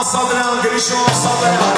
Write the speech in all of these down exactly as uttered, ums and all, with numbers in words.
Sabran, Grishon Sabran.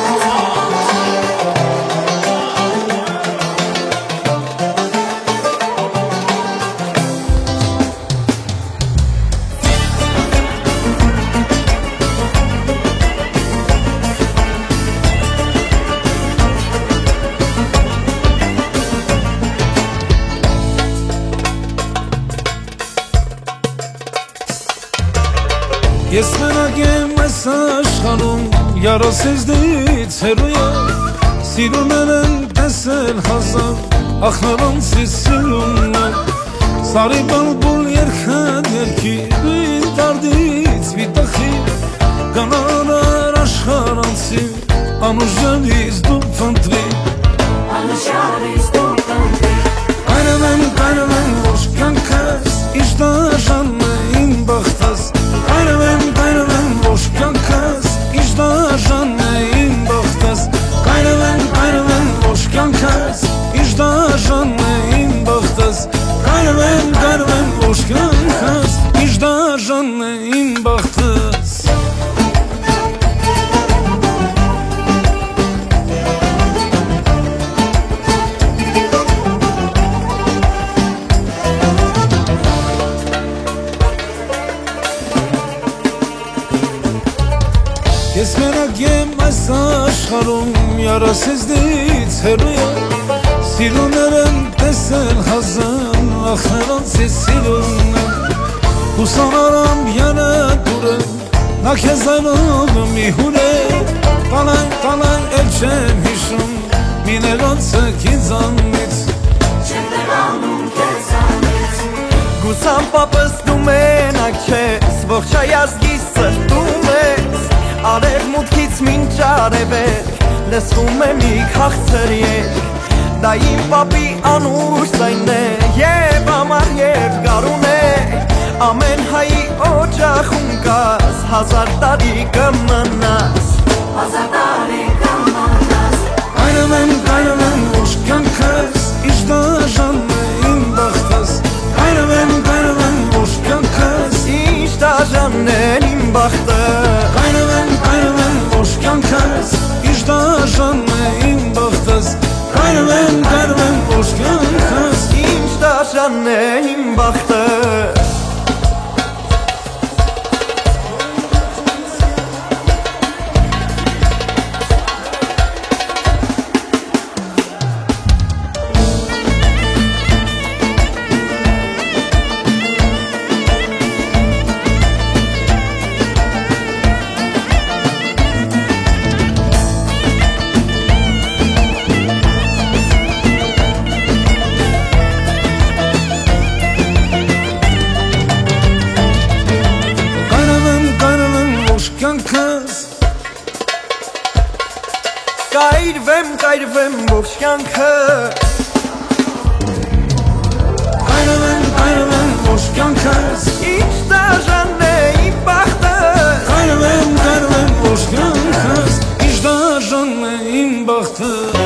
Ես մենակ եմ այս աշխարհում յարասեզնից հեռույա Սիրուներ են տեսել հազար ախնարանցից սիրունը Սարի բալբուլ երխան երկիր դարդից վիտախի Կանարար աշխարանցի անուժարից դու փնտրի Անուժարից դու փնտրի Կայրեմ եմ, կայրեմ եմ ոչ կյանքս իշտաժան է իմ բախտս Կայրեմ եմ, կայրեմ եմ ոչ կյանքս իշտաժան է իմ բախտս Կայրեմ եմ, կայրեմ եմ ոչ կյանքս իշտաժան է իմ բախտս Կայրեմ եմ, կայրեմ եմ ոչ կյանքս իշտաժան է իմ բախտս Ես մենակ եմ այս աշխարհում յարասեզնից հեռույա Սիրուներ եմ տեսել հազար ախնարանցից սիրունը Հուսանարամ յարատուրը նա քեզ այլով մի հուր է Տալայն, տալայն էլ չեմ հիշում մի ներոնցը քիզանից Չեմ ներանում քեզանից Գուսան պապս դու մենակ չես ողջ հայազգի սրտում ես Արև մուտքից մինչ արևեք լսվում է մի քաղցր երգ Դա իմ պապի անուշ ձայնն է և ամառ և գարուն է Ամեն հայի օջախում կաս հազար տարի կմնաս Հազար տարի կմնաս Կայրեմ եմ, կայրեմ եմ ոչ կյանքս իշտաժան է իմ բախտս Կայրեմ եմ, կայրեմ եմ ոչ կյանքս իշտաժան է իմ բախտս Կայրեմ եմ, կայրեմ եմ ոչ կյանքս իշտաժան է իմ բախտս Կայրեմ եմ, կայրեմ եմ ոչ կյանքս իշտաժան է իմ բախտս Կայրվեմ, կայրվեմ ողջ կյանքս Կայրեմ եմ, կայրեմ եմ ոչ կյանքս իշտաժան է իմ բախտս Կայրեմ եմ, կայրեմ եմ ոչ կյանքս իշտաժան է իմ բախտս